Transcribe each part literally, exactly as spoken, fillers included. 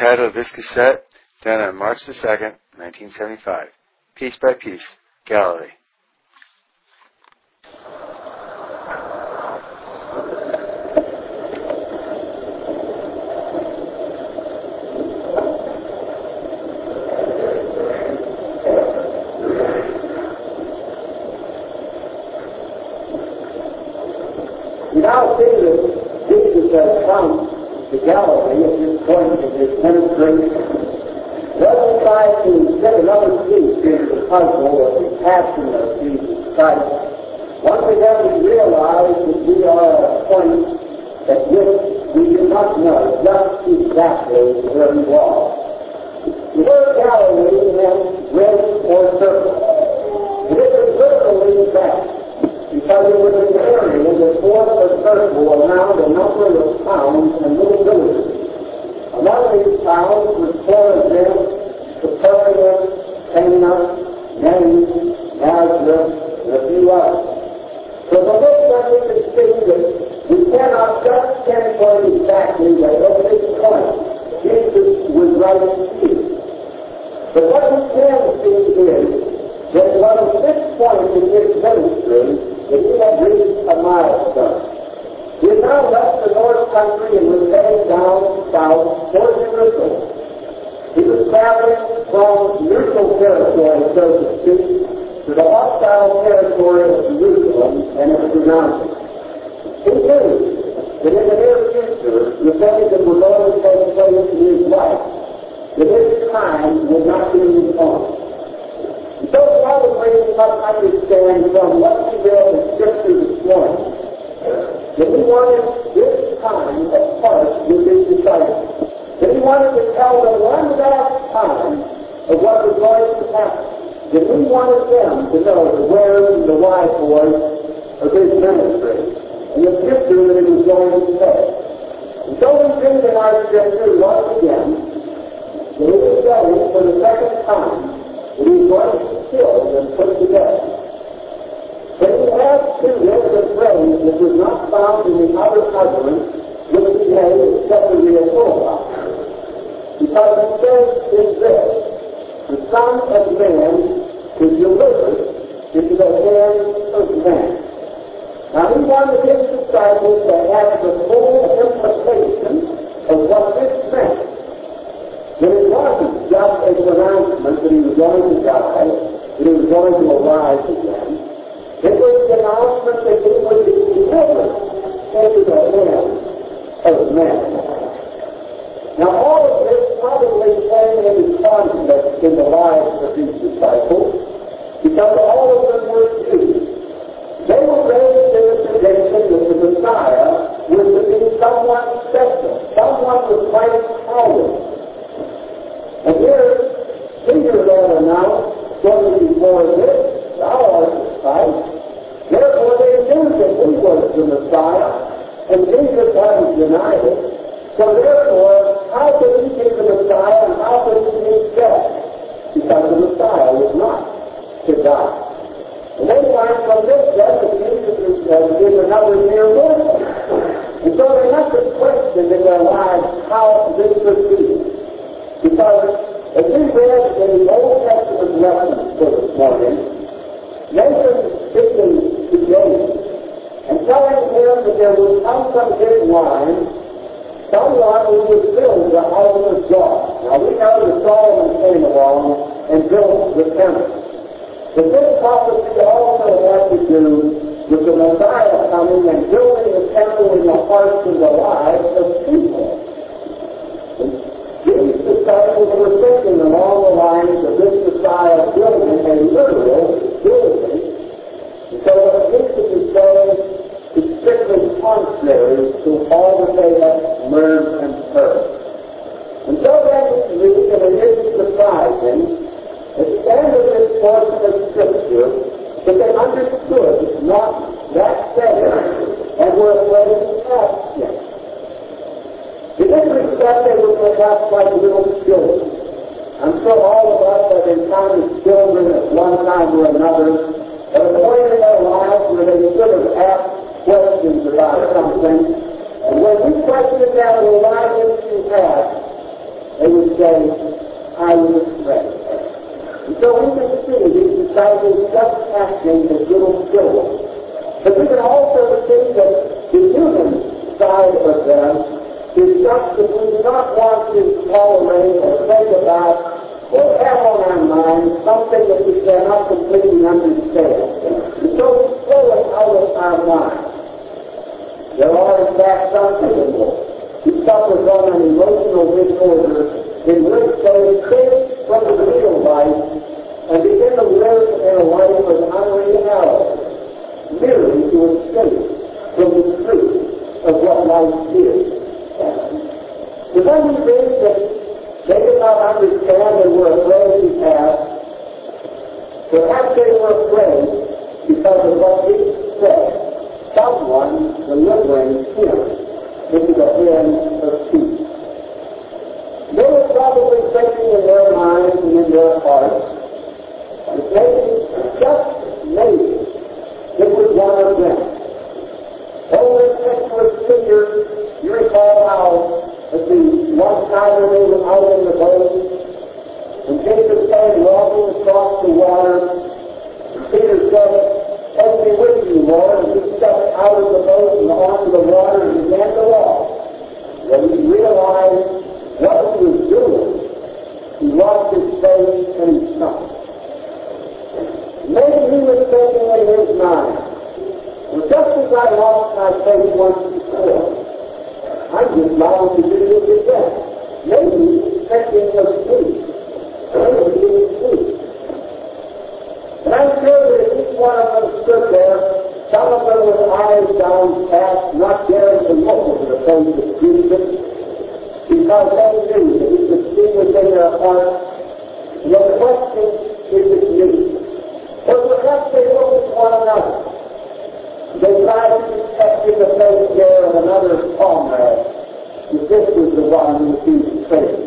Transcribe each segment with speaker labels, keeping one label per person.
Speaker 1: title of this cassette, done on March the second, nineteen seventy-five. Piece by Piece, Galilee.
Speaker 2: You now see that Jesus has come to Galilee at this point of his ministry. Doesn't try to get another piece into the puzzle of the passion of Jesus Christ. Once again we realize that we are at a point at which we do not know just exactly where he was. The word Galilee meant red or circle. It is literally that, because it was an area that formed a circle around a number of towns and little villages. Among these towns was Chorazin, Capernaum, Cana, Nain, Nazareth, and a few others. So from this one we can see that we cannot just pinpoint exactly that at this point Jesus was right here. But what we can see is that it was at this point in his ministry that he had reached a milestone. He had now left the north country and was heading down south toward Jerusalem. He was traveling from neutral territory, so to speak, to the hostile territory of Jerusalem and its surroundings. He knew that in the near future, the things that were going to take place in his life, that his time would not be his own. So probably you must understand from what we read in Scripture this morning that he wanted this time apart with his disciples. That he wanted to tell them one last time of what was going to happen. That he wanted them to know the where and the why for of his ministry and the future that he was going to take. And so we read in our Scripture once again that he was ready for the second time that he was going to kill and put to death. But he had to live the phrase that was not found in the other utterance which he made except the real because he says in this, the Son of Man is delivered into the hands of man. Now he wanted his disciples to have the full implication of what this meant. That it wasn't just a pronouncement that he was going to die, that he was going to arise again. It was the announcement that he would be delivered into the hands of men. Now all of this probably came into conflict in the lives of these disciples because all of them were Jews. They were raised in the tradition that the Messiah was to be someone special, someone with great power. And here, Peter had announced shortly before this, thou art the Christ. Therefore they knew that he was the Messiah, and Jesus hadn't denied it. So therefore, how could he be the Messiah and how could he be dead? Because the Messiah was not to die. And they learned from this then that Jesus is, uh, is another mere mortal. And so they must have questioned in their lives how this could be. Because as we read in the Old Testament lessons for this morning, Nathan speaking to David and telling him that there would come from his line someone who would build the house of God. Now we know that Solomon came along and built the temple. But this prophecy also had to do with the Messiah coming and building the temple in the hearts and the lives of people. These disciples were thinking along the lines of this Messiah building a literal building. And so what Jesus is saying is strictly contrary to all that they have learned and heard. And so then we read, and it is surprising, at the end of this portion of Scripture, that they understood not that saying and were afraid to ask him. In this respect, they were perhaps like little children. I'm sure all of us have encountered children at one time or another at a point in their lives where they should have asked questions about something, and when we question them, well, why didn't you ask? they would say, I was afraid. And so we can see these disciples just acting as little children. But we can also see that the human side of them is just that we do not want to tolerate or think about or have on our mind something that we cannot completely understand. And so we throw it out of our mind. There are, in fact, some people who suffer from an emotional disorder in which they escape from the real life and begin to live in a life of unreality, merely to escape from the truth of what life is. But then we think that they did not understand and were afraid to pass. Perhaps they were afraid because of what Jesus said, someone delivering him into the hands of peace. They were probably thinking in their minds and in their hearts, that maybe, just maybe, it was one of them. Oh, this excellent figure, you recall how at the one time when they were out in the boat, and Jesus came walking across the water, and Peter said, "Take me with you, Lord," and he stepped out of the boat and onto the water and began to walk. When he realized what he was doing, he lost his faith and he sunk. Maybe he was thinking in his mind, well, just as I lost my faith once before, I'm just bound to do this again. Maybe he's thinking of peace. Maybe he is peace. And I'm sure that if each one of them stood there, some of them with eyes downcast, not daring to look into the face of Jesus, because they knew that he could see within their hearts. And the question is it me? Or perhaps they looked at one another. They tried to detect in the face there of another comrade that this was the one who was being betrayed.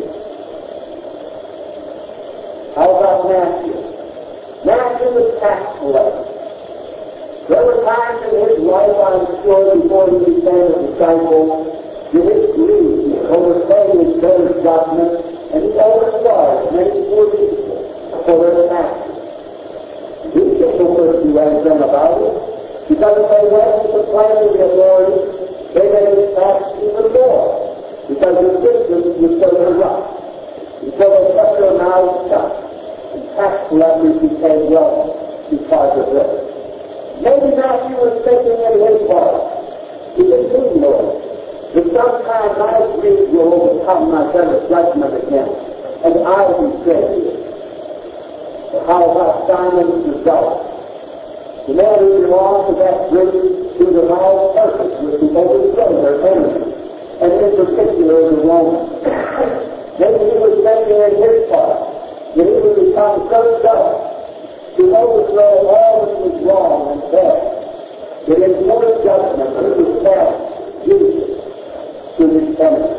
Speaker 2: How about Matthew? Matthew was tax collector. There were times in his life, I'm sure, before he became a disciple, that his greed overcame his better judgment, and he overcharged many poor people for their taxes. These people couldn't do anything about it, because if they went to complain to the authorities, they made his tax even more, because the system was so corrupt. And so they kept their mouths shut, and tax collectors became wealthy because of this. Maybe Matthew was thinking in his heart, he didn't need Lord, that sometime my greed will overcome my better judgment again, and I will be saved. How about Simon the Zealot? The man who belonged to that group whose avowed purpose was to overthrow their enemies, and in particular the Romans. Maybe he was thinking in his heart that he would become so zealous to overthrow all that was wrong and bad, that in more judgment he would pass Jesus to his enemies.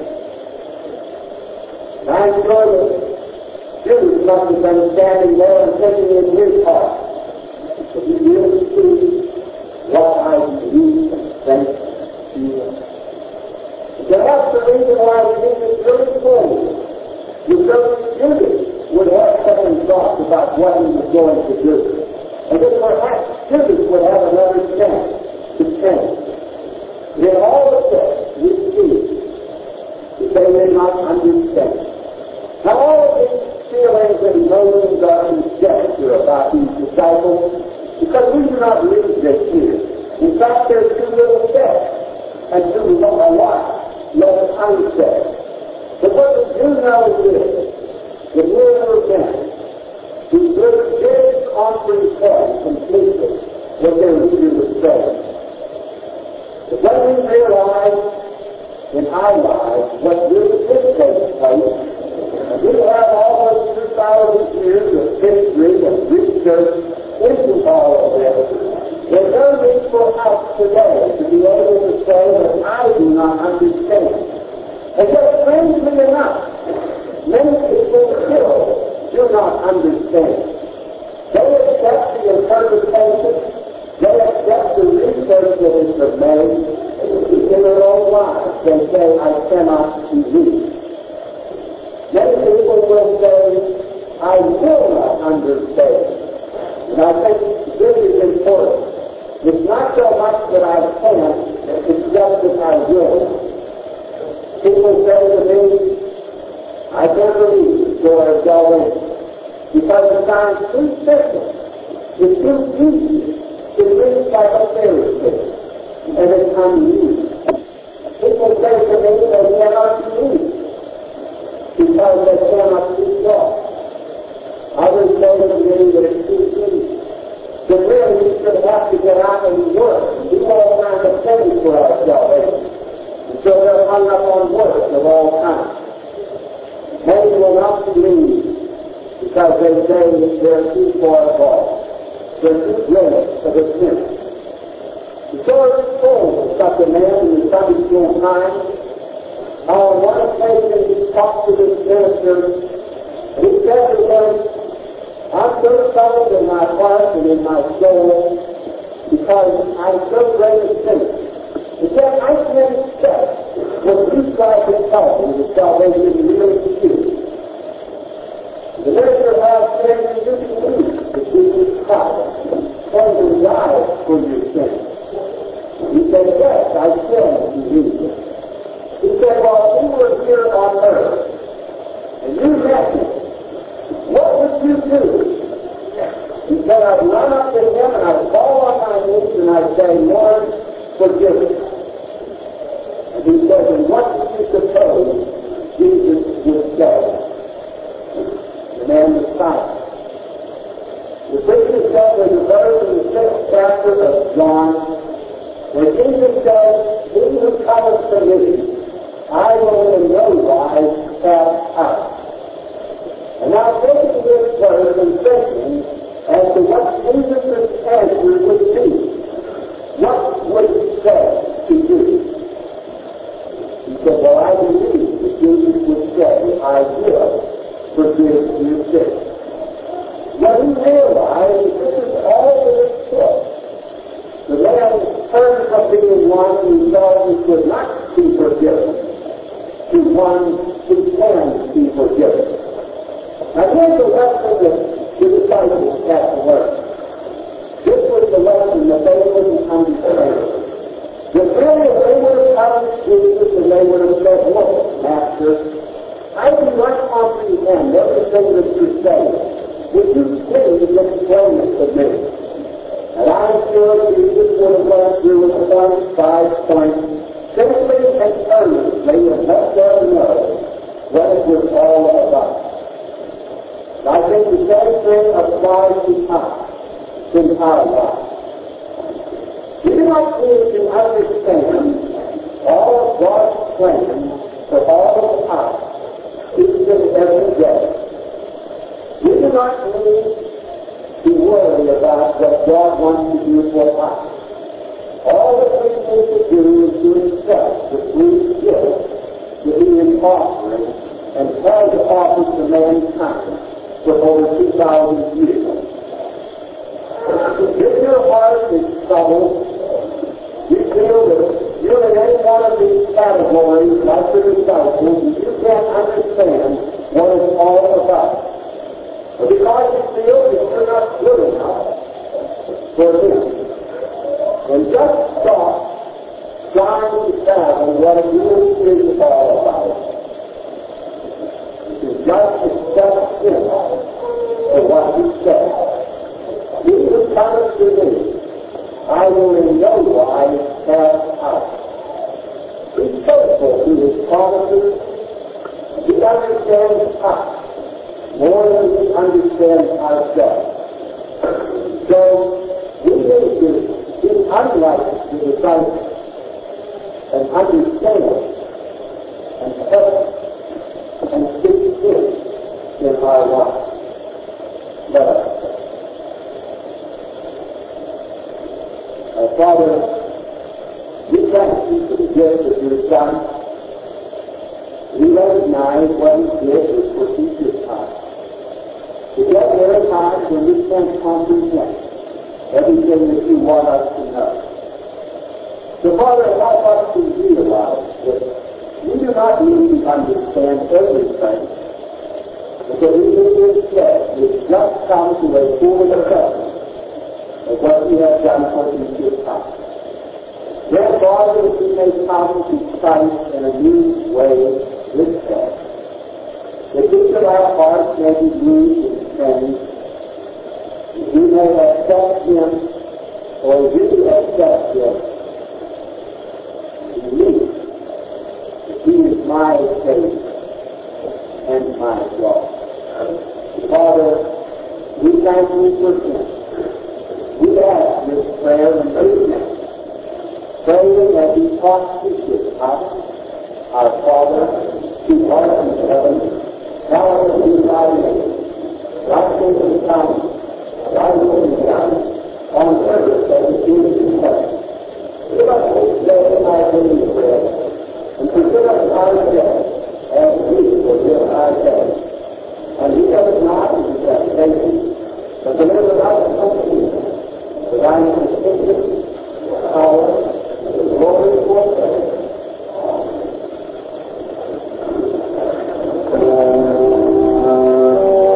Speaker 2: And I'm sure that Judas must have been standing there and thinking in his heart, "If you really see what I believe and think to you." Perhaps the reason why Jesus really told you, because Judas would have second thoughts about what he was going to do. And then perhaps Judas would have another chance to change. In all of this, we see that they did not understand. Now all of these feelings and emotions are conjecture about these disciples, because we do not read this here. In fact, there's too little said, and too a lot left unsaid. But what we do know is that here were men who did comprehend completely what their leader was saying. But when we realize in our lives what really did take place, we have almost two thousand years of history and research into all of this. There's no need for us today to be able to say that I do not understand. And yet, strangely enough, many people still do not understand. They accept the interpretation, they accept the research that has been made, in their own lives. They say, I cannot believe. Many people will say, I will not understand. And I think this is important. It's not so much that I can't, it's just that I will. People say to me, I can't believe the story of salvation because it sounds too simple. It's too easy to read like a fairy tale, and it's unused. People say to me they cannot believe because they cannot see God. Others say to me that it's too easy. That really we should have to get out and work and do all kinds of things for our salvation. And so they're hung up on work of all kinds. Many will not believe because they say that they're too far gone. They're too great for the sinner. The story is told of such a man in the Sunday school time. How on one occasion he talked to this minister, and he said to him, I'm so troubled in my heart and in my soul because I'm so great a sinner. He said, I can't accept what you tried to tell me that salvation really is. The minister has said to you believe that Jesus Christ came to die for your sins. He said, yes, I still believe it. He said, well, if you were here on earth and you met me, what would you do? He said, I'd run up to him and I'd fall on my knees and I'd say, Lord, forgive me. And he said, and what did you suppose Jesus would say? The man was silent. The preacher said there's a verse in the sixth chapter of John where Jesus says, he who cometh to me, I will in no wise cast out. And now taking this verse and thinking as to what Jesus' answer would be, what would he say to you? He said, well, I believe that Jesus would say, I will forgive your sins. Now he realized that this is all that it took. The man turned from being one who thought he could not be forgiven to one who can be forgiven. Now here's the lesson that the disciples had to learn. This was the lesson that they wouldn't understand. That really if they would have come to Jesus and they would have said, look, Master, I do not comprehend everything that you're saying. Would you please explain it to me? And I'm sure Jesus would have went through with point five points simply and earnestly and let them know what it was all about. I think the same thing applies to us in our lives. We do not need to understand all of God's plans for all of us each and every day. We do not need to worry about what God wants to do for us. All that we need to do is to accept the free gift that He is offering and has offered to mankind for over two thousand years. If your heart is troubled, you feel that you're in any one of these categories, like the disciples, and you can't understand what it's all about. But because you feel that you're not good enough for Him, and just stop trying to fathom what it really is all about. You just accept Him for what He said. He who cometh to me, I will in no wise cast out. Be faithful to His promises. He understands us more than we understand ourselves. So we need to be unlike the disciples and understand and help and seek Him in our life. Let us pray. Our Father, we thank You for the gift of Your Son. We recognize what He did was for future time. Yet there are times when we can't comprehend everything that You want us to know. So Father, help us to realize that we do not need to understand everything that we in this flesh would just come to a full acceptance of what he has done for each of us. Therefore, that we may come to Christ in a new way this day, that each of our hearts may be used and changed, that we may accept him, or really accept him, and believe that he is my Savior and my Lord. Father, we thank you for him. We ask this prayer in his name, praying as he talks to us, our Father, who art in heaven, hallowed be thy name. Thy kingdom come, thy will be done, on earth as it is in heaven. Give us this day our daily bread, and forgive us our debts, as we forgive our debtors. And lead us not into temptation, but deliver us from evil. For thine is the kingdom, the power, and the glory forever. Amen.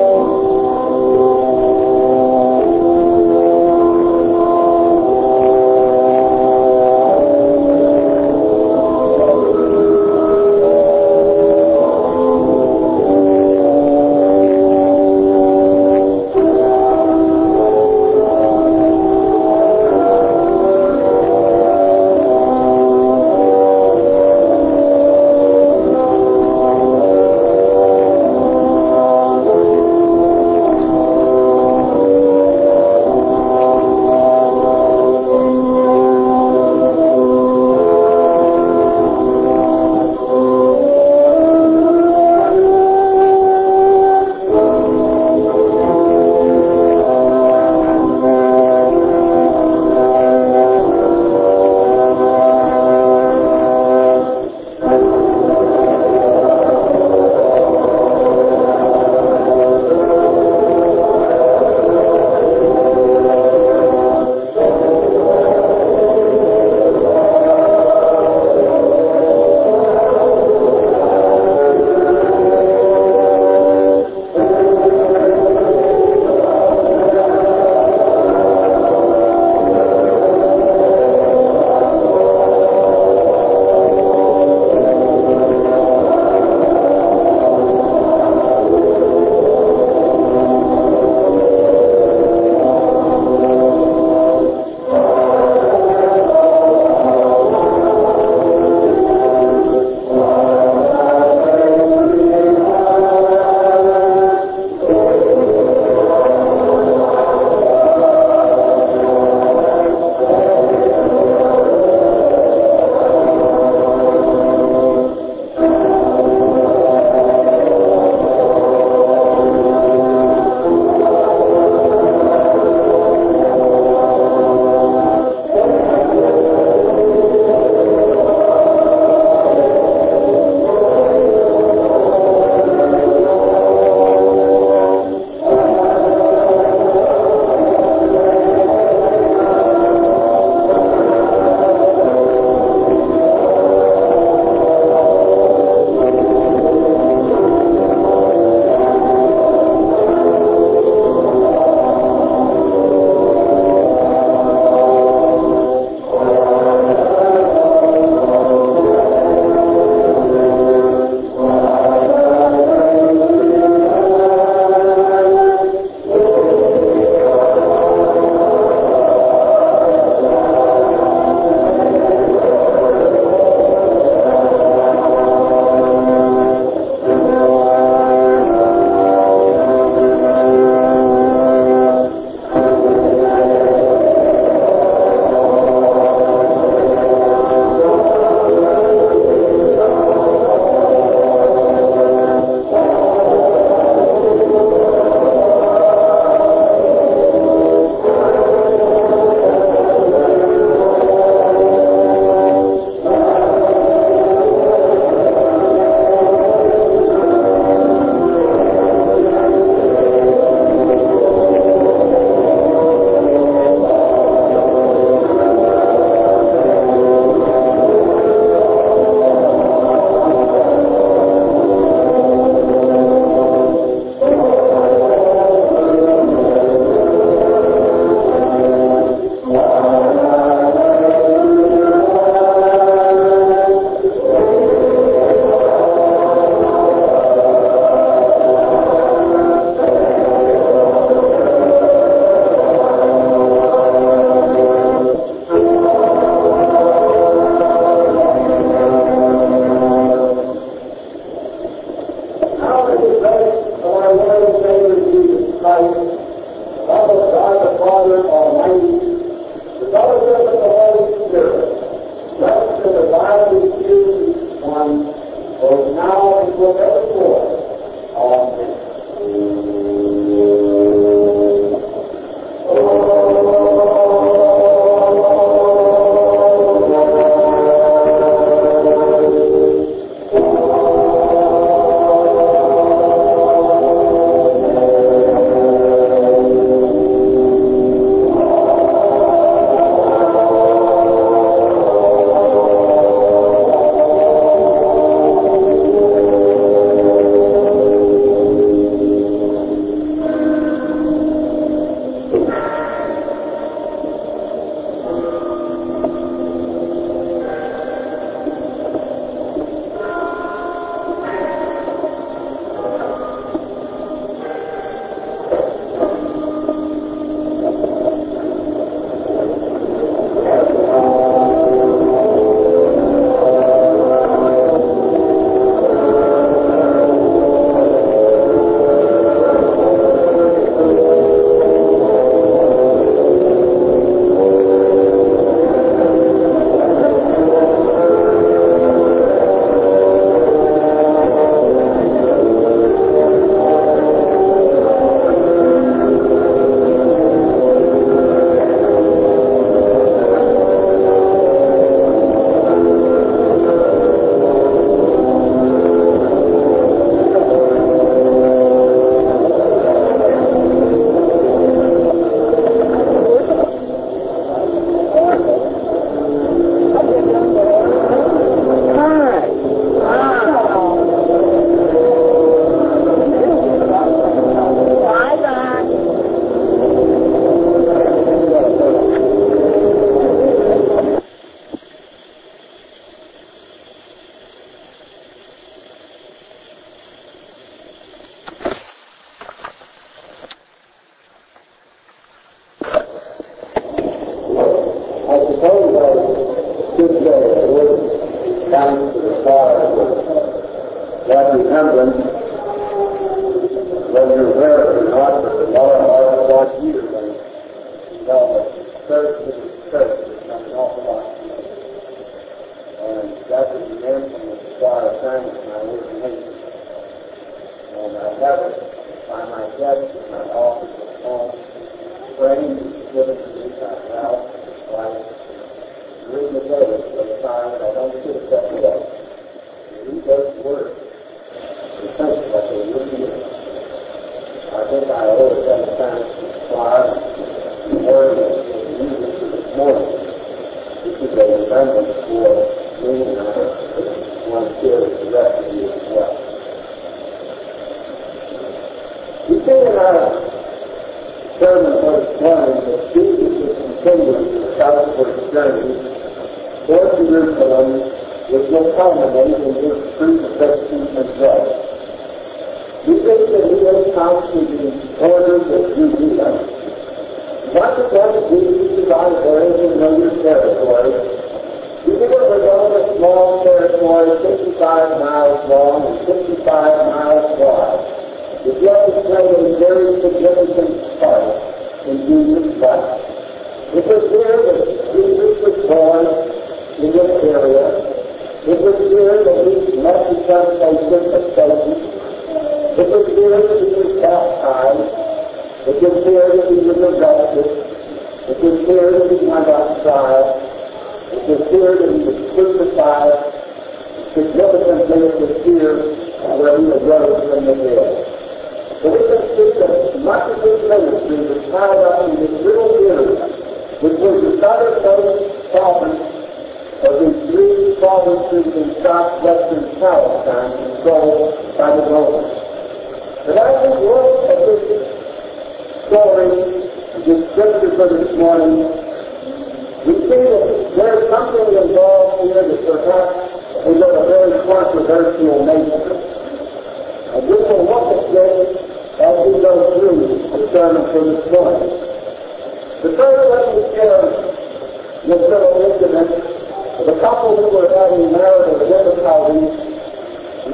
Speaker 2: By the grace of our Lord and Savior Jesus Christ, love of God the Father Almighty, the fellowship of the Holy Spirit, rest and abide with you, one, both now and forevermore. Amen.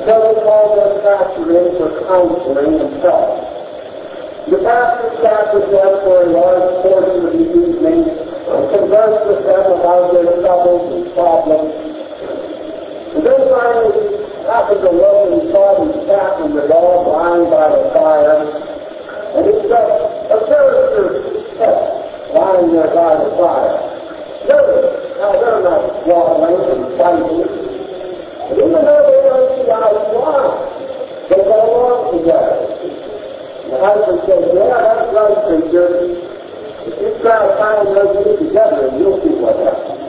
Speaker 2: so they called their pastor in for counseling and help. The pastor sat with them for a large portion of the evening and conversed with them about their troubles and problems. And then finally he happened to look and he saw his cat and the dog lying by the fire. And he said, observe your pet lying there by the fire. Notice how they're not squabbling and fighting. And even though they don't see eye to eye, they go along together. And the husband says, yeah, that's right, preacher. If you try to find those two together, you'll see what happens.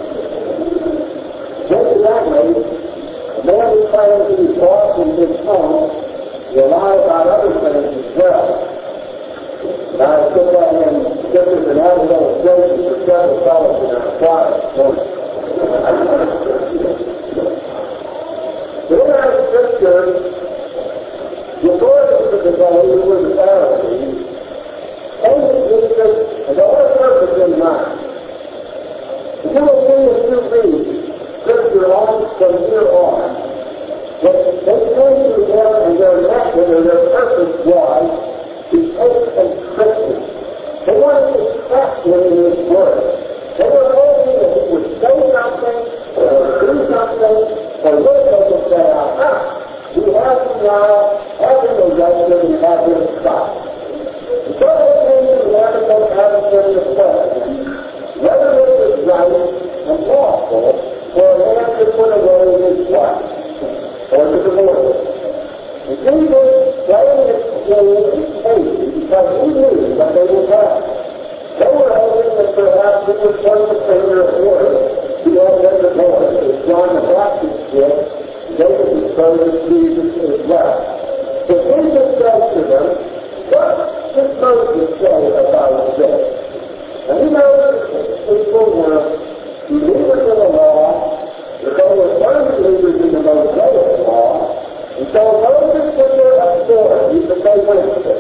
Speaker 2: Just that way, the more we claim to be boss in his home, we lie about other things as well. Now, I put that in scriptures and other illustrations for several fellows in our choir this morning. But in our scripture, the authorities of the day who were the Pharisees came to Jesus and the whole purpose in mind. And you will see as you read scripture on from here on that they came to him and their method or their purpose was to take and trick him. They wanted to trap him in his word. They were hoping that he would say something or do something or look at him and say, aha, we have him now, have him arrested and have him stopped. And so they came to him and they had him to question whether it was right and lawful for a man to put away his wife or to divorce her. And Jesus playing this game and crazy because he knew that they would have. They were hoping that perhaps he would point the finger at word to all their divorce, as John the Baptist did. They would expose Jesus as well. So Jesus says to them, what does Moses say about this? And he knows that these people were believers in the law, that they were firm believers in the Mosaic law, and so Moses took their authority that they went with.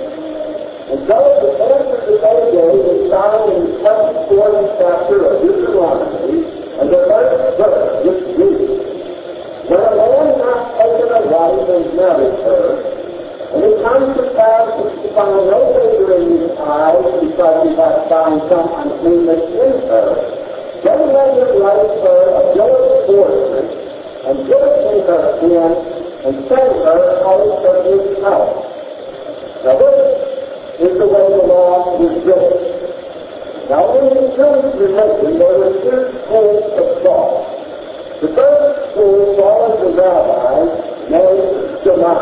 Speaker 2: And so the answer that they gave is found in the twenty-fourth chapter of Deuteronomy, and the first verse, which reads, when a man hath taken a wife and married her, and it comes to pass that he find no favor in his eyes because he hath found some uncleanness in her, then let him write her a bill of divorcement, and give it to her again, and send her out of his house. Now this is the way the law was written. Now in the Jewish religion, there were two schools of thought. The first school follows the rabbis named Shammai.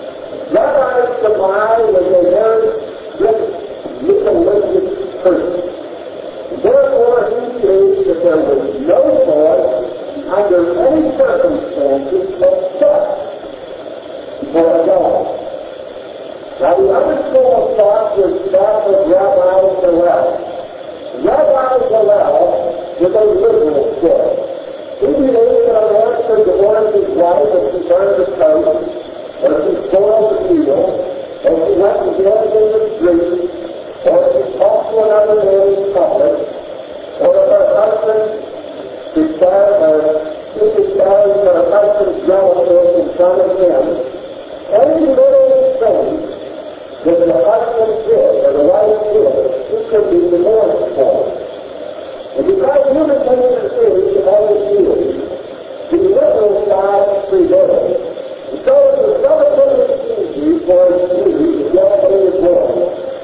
Speaker 2: Rabbi Shammai was a very strict, legalistic person. Therefore, he believed that there was no choice under any circumstances except for a dog. Now, the other school of thought was that of Rabbi Hillel. Rabbi Hillel was a liberal school. He believed that a man could divorce his wife if she burned the coat, or if she spoiled the field, or if she went to dance in the street, or if she talked to another man in public, or if her husband declared, or she declared that her husband's relatives in front of him, any little thing that the husband did, or the wife did, he could be divorced for. And because human nature is always healed, the liberal side prevailed. And so it was relatively easy for a Jew to get what he was doing.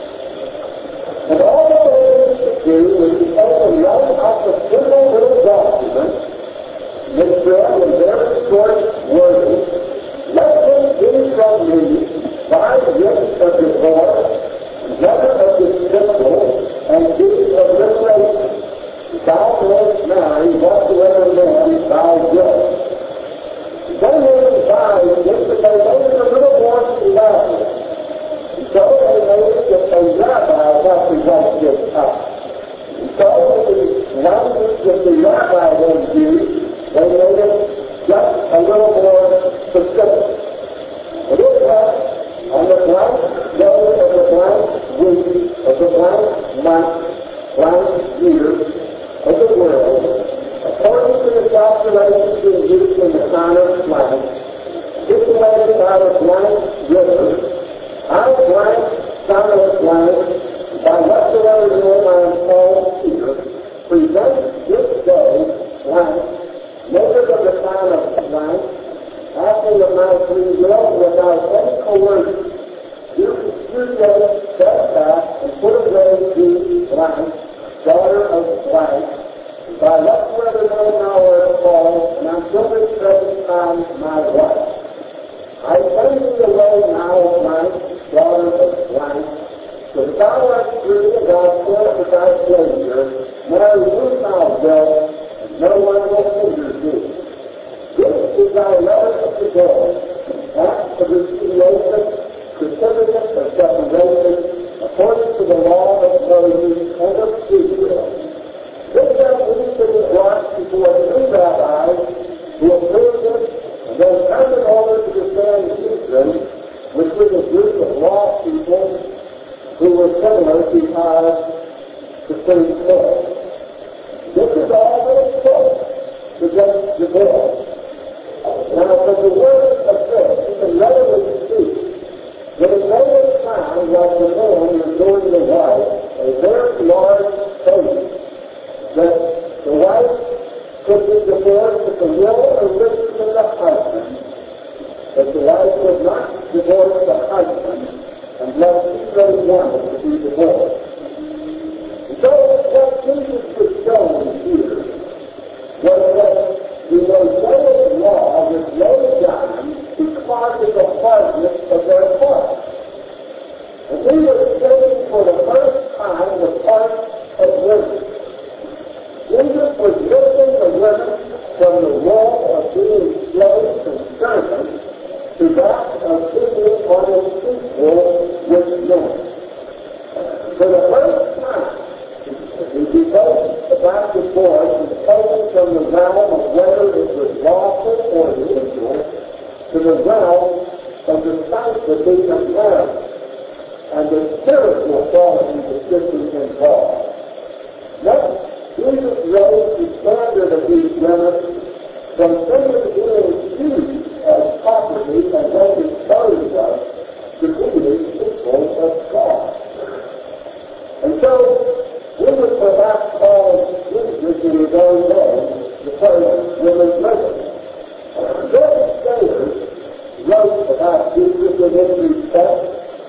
Speaker 2: And all that they needed to do was to take and write up a simple little document, which read in very short wording, let him be from me five gifts of divorce, letter of dismissal, and deed of liberation. Thou mayest marry whatsoever man thou wilt. Then they advised this that they made it a little more elaborate. So they made it that a rabbi represented this house. So the language that the rabbi had used, they made it just a little more specific. It is that on the blank day of the blank week of the blank month, blank year, of the world, according to the calculations being used in the sign of blank, situated by the blank river, I blank, son of blank, by whatsoever name I am called here, present this day, blank, native of the town of blank, acting of my free will without any coercion, you repudiate, set back, and put away the blank, daughter of blank, by whatsoever name thou art called, and until this present time my wife. I send thee away now, blank, daughter of blank, for thou art free, and thou art with thy Savior, marry whom thou wilt, and no one will hinder thee. This is thy letter of the day, act of repudiation, certificate of separation, according to the law of Moses and of Israel. This then needs to be brought before two rabbis who approved it, and then turned it over to the Sanhedrin, which was a group of law people who were similar to our Supreme Court. This is all that it took to get the bill. Now, from the word of this, you can readily see that it made it sound like the man was doing the wife a very large favor, that the wife could be divorced at the will or wishes of the husband, but the wife could not divorce the husband unless he really wanted to be divorced. And so what Jesus was showing here was that the Mosaic law was laid down because of the hardness of their heart. And he was stating for the first time the part of women. Jesus was lifting the women from the role of being slaves and servants to that of being on an equal with men. For the first time, he devotes the back and forth and taken from the realm of whether it was lawful or illegal to the realm of the sanctity of marriage and the spiritual qualities that should be involved. Next, Jesus raised the standard of these women from simply being used as property and then disposed of to being equal of God. And so, we would perhaps call Jesus in his own way the first women's living. This Sayers wrote about Jesus in this respect.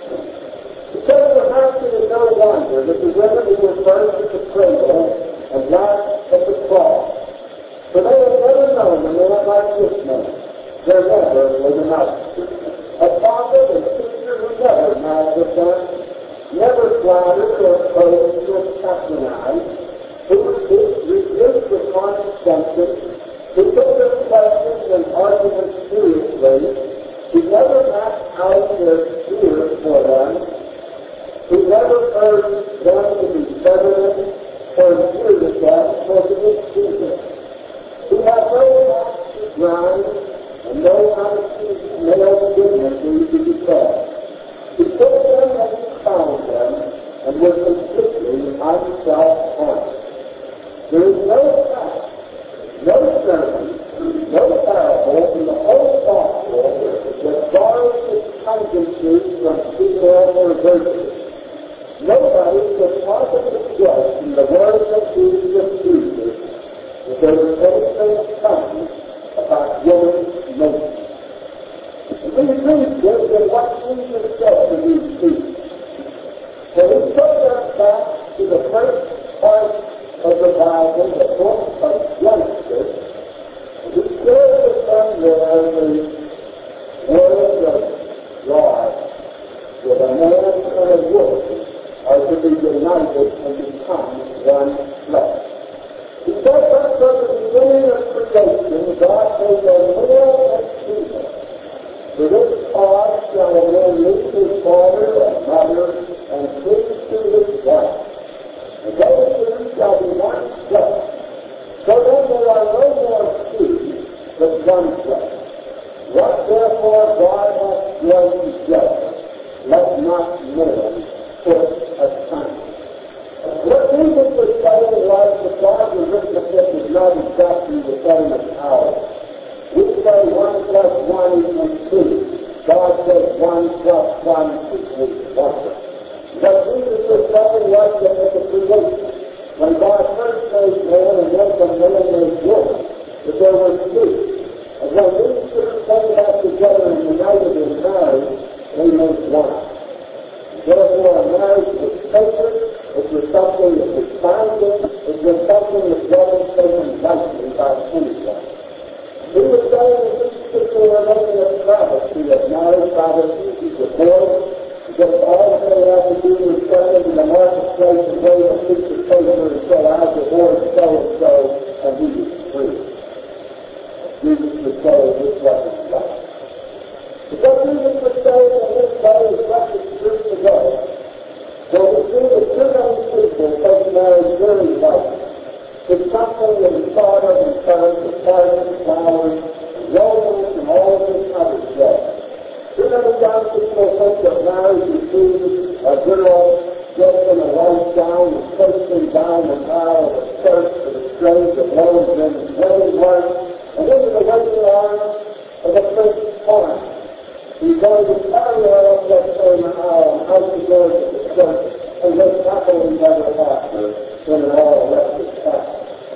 Speaker 2: He said perhaps it is no wonder that the women who were first at the cradle and last at the cross, for they had never known a man like this man. There never was another. A prophet and teacher who never malditioned, never flattered or opposed or patronized, who resisted the condescension, who took their questions and arguments seriously, who never matched out their fears for them, who never urged them to be feminine or inferior them for to be Jesus, who had no master grind and no male dignity to be felt. He took them and he found them and was completely unself-conscious. There is no fact, no sermon, no parable in the whole gospel that borrows its tendencies from female or virtue. Nobody could possibly judge from the words of Jesus uses that there was anything funny about woman's nature. And we read this in what Jesus said to these people. When he took us back to the first part of the Bible, the book of Genesis, he shared with them there the words of God, that a man and a woman are to be united and become one flesh. He said that from the beginning of creation, God made them male and female. For this cause shall a man leave his father and mother and cleave to his wife, and they two shall be one flesh. So then there are no more two, but one flesh. What therefore God hath joined together, let not man put asunder. What Jesus was saying was that God's arithmetic is not exactly the same as ours. We say one plus one equals two. God says one plus one equals one. But Jesus was something like that at the creation. When God first made man and then from man made woman, that there was two. And when these two came back together and united in marriage, they made one. Therefore, a marriage was sacred, it was something that was binding, it was something that wasn't taken lightly by anyone. He was saying that these people were making a travesty of marriage by their easy divorce, because all that they had to do was come into the marketplace and weigh a piece of paper and say, I divorced so-and-so, and he was free. Jesus would say this wasn't right. Because Jesus would say that this day is left the truth to go. So we see that too many people take marriage very lightly. It's something that is thought of in terms of parties, flowers, romance, and all of this other stuff. Too many young people think that marriage is being a girl dressed in a white gown and coasting down the aisle of a church with a string that blows in his wedding work, and into the waiting arms of a Prince Torrance. He's going to carry her up that same aisle and out the doors of the church and live happily ever after when it all left his past.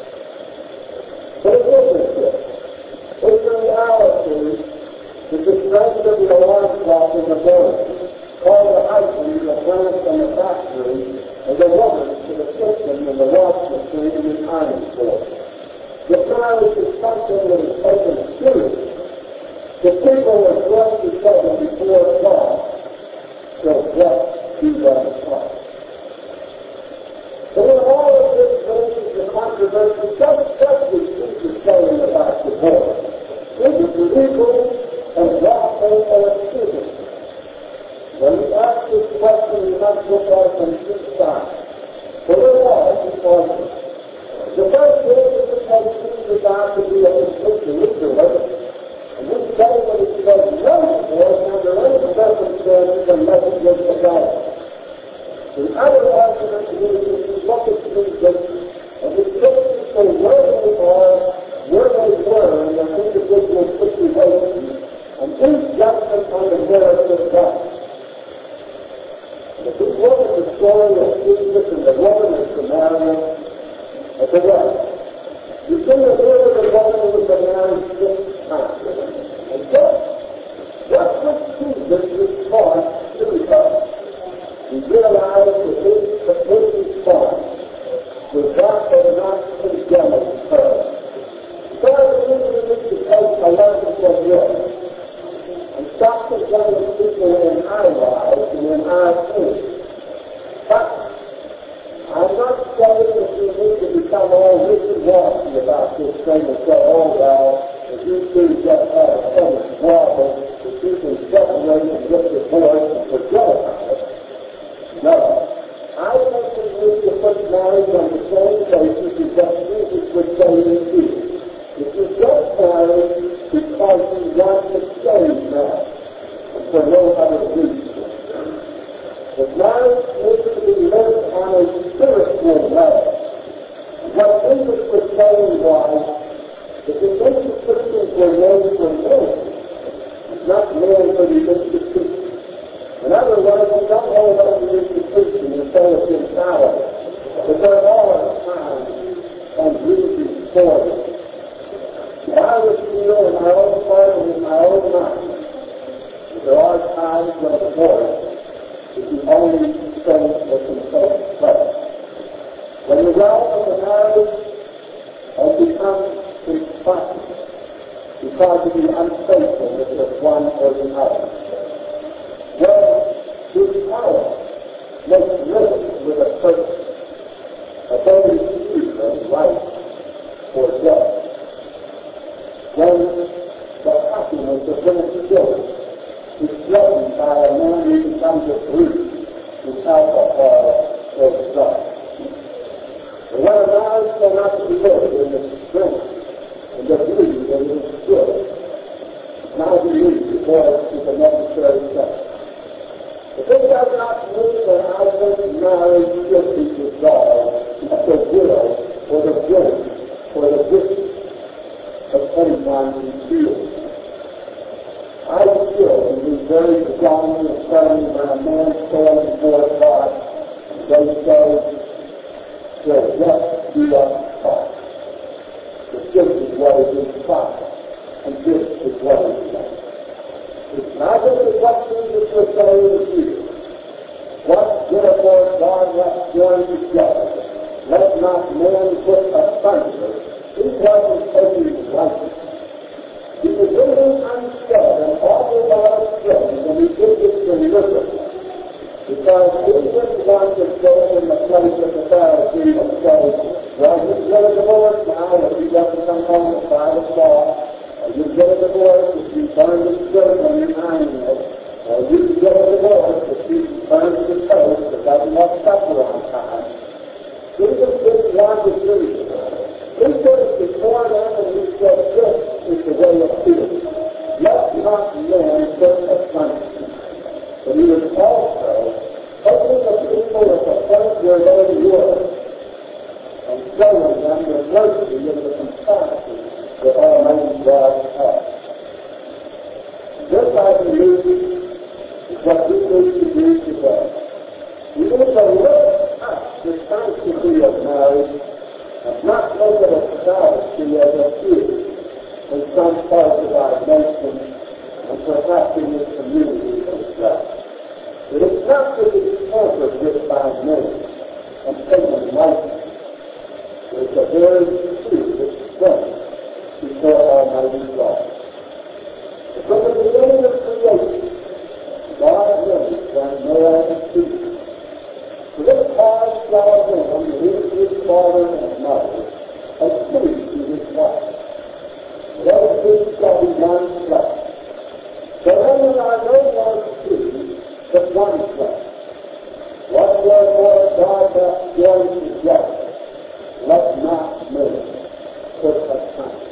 Speaker 2: But it isn't this. It's a reality that the strength of the alarm clock in the building, called the husband to the plant and the factory, and the woman to the kitchen and the wash machine and the ironing board. The marriage is something that is taken seriously. The people are blessed each other before God, so blessed be them apart. But in all of this raises the controversy, just what was Jesus saying about divorce? Is it legal and lawful or illegal? When we ask this question, we must look at it from two sides. For there are two arguments. The first is that it has been designed to be a complete legalism. And we say that it says no divorce under any circumstances unless it was the God. The other argument is that you look at Jesus and the Scriptures say where they are, where they were in their individual situations, and each judgment on the merits of God. And if we look at the story of Jesus and the woman of Samaria, at the right, you see that here the woman was a married six times. And just, just what Jesus was taught to us, we realize that his, that his response was that they not condemn her. So we need to take a lesson from this and stop condemning people in our lives and in our things. But I'm not saying that we need to become all wishy-washy about this thing and say, oh, well, if you two just had a tennis squabble, if you can separate and get divorced and forget about it. No. I think we need to put marriage on the same basis as that Jesus would say in Jesus. If you get married because you want to stay married, and for no other reason. But marriage needs to be lived on a spiritual level. What Jesus was saying was that the institutions were made for men, not men for the institution. In other words, we don't hold up the institution and say it's infallible, but there are times and reasons for it. I would feel in my own heart and in my own mind that there are times when divorce is the only thing that can take place. When the realm of the marriage has become impossible because of the unfaithfulness of one or the other. When his power makes risk with a person, a very future life or death. When the happiness of women's children is threatened by a man who becomes a brute with alcohol or drugs. And when a marriage cannot be lived in the strength and the beauty that is good, now we need divorce is a necessary step. But this does not mean that I think marriage should be dissolved at the will or the whim or the wish of anyone who feels. I still believe very strongly affirming when a man stands before God, they say, to just be up taught. But this is what is inspired, and this is what is done. It's not just a question that you're saying to you. What therefore God hath joined together, let not man put asunder. He wasn't taking lightly. He was really unsaid and awful lot of things, and he did it deliberately. Because he didn't want to go in the place of the Pharisees and say, well, you get a divorce now if he doesn't come home at five o'clock. Or you get a divorce if you burn the shirt when you're ironing it. Or you get a divorce if you burn the toast that doesn't have supper on time. Jesus didn't want to do it. He put it before them and he said, this is the way of peace. Let not men put asunder. But he was also taking the people at the point where they were and showing them the mercy and the compassion that Almighty God has. This, I believe, is what we need to do today. We need to lift up the sanctity of marriage and not make it a travesty as a few in some parts of our nation and perhaps in this community as well. It is not to be tampered with by men and taken lightly. It is a very serious thing before Almighty God. From the beginning of creation, God made one male and female. So this cause shall man leave his father and mother and cleave to his wife. Those two shall be one flesh. So women are no more two, but one flesh. What therefore God hath joined together, let not man put asunder.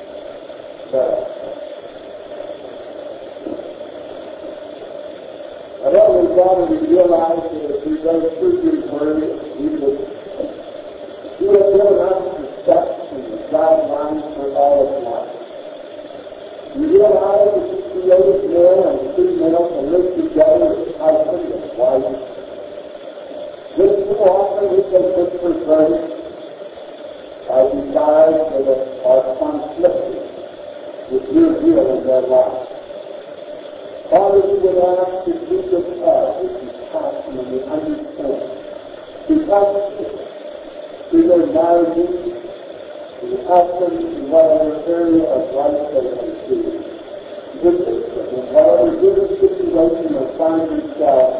Speaker 2: I don't know whether we realize that if we go through His Word, He would He would given us the steps and the guidelines for all of life. We realize that He created male and female to live together as husband and wife. This too often we can look for grace. Our desires that are conflicted with your will in their lives. Father, we would ask that you would have this compassion and the understanding to help to their marriages, to help them in whatever area of life they may be. Visit them in whatever given situation they find themselves,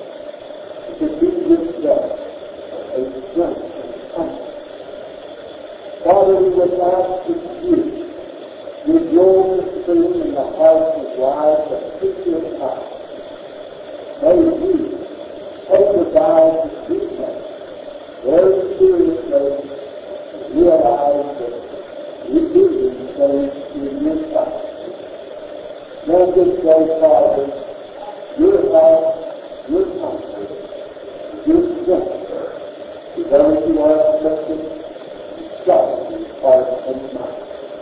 Speaker 2: to be with them a strength and comfort. Father, we would ask that you with your stream in the hearts of wives that keep your heart. May you exercise the treatment very seriously and realize that you do these things in your sight. May this day, Father, your help, your comfort, your strength to those who are afflicted, suffering in heart and mind.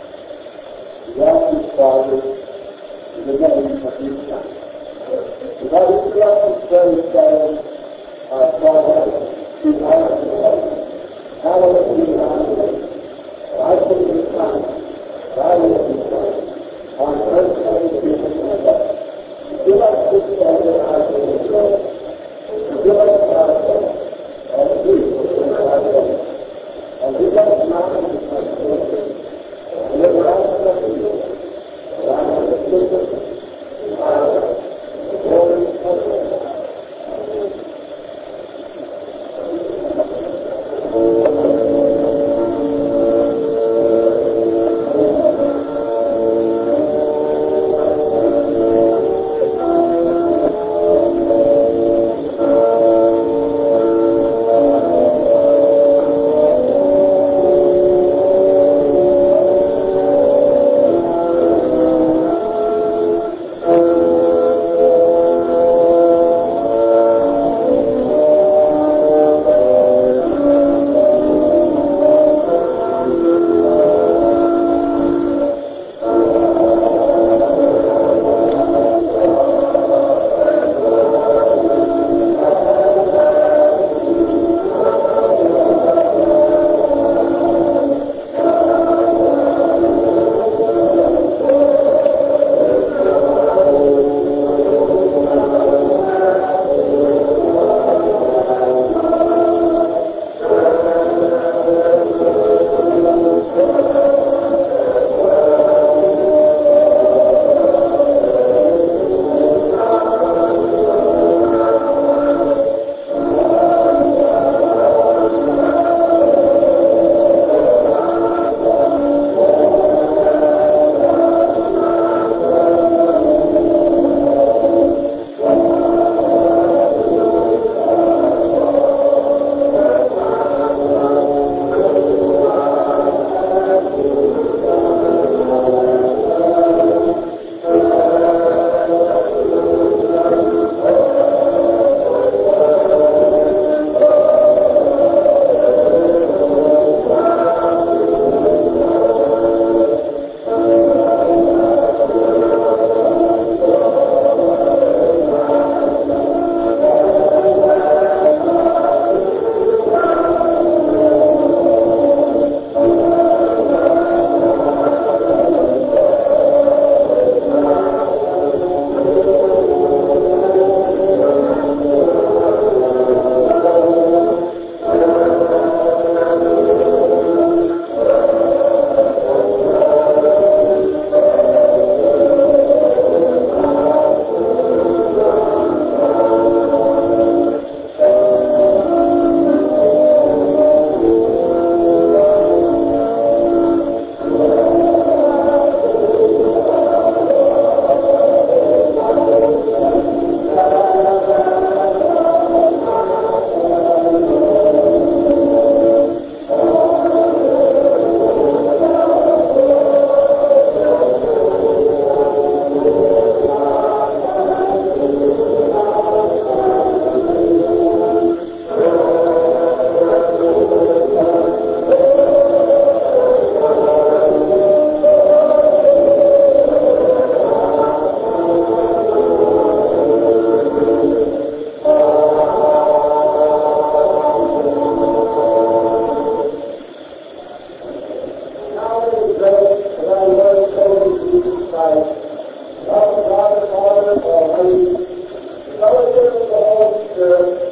Speaker 2: We ask you, Father, in the name of your Son. Without his blessed praise, saying, our Father, who art in heaven, hallowed be thy name. Thy kingdom come, thy will be done, on earth as it is in heaven. Give us this day our daily bread. Forgive us our sins, as we forgive our debtors. And lead us not into temptation, deliver us from evil. For thine is the kingdom, the power, the glory forever. Amen. Spirit